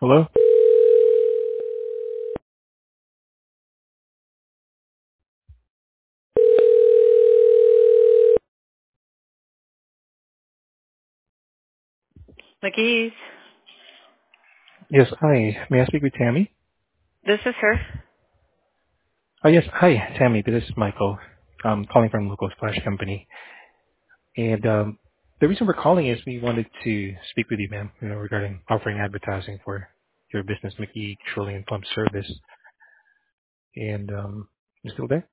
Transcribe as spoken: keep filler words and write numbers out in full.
Hello? McGee's. Yes, hi. May I speak with Tammy? This is her. Oh, yes. Hi, Tammy. This is Michael. I'm calling from Local Splash Company. And um, the reason we're calling is we wanted to speak with you, ma'am, you know, regarding offering advertising for your business, McGee Petroleum Pump Service. And um, you still there?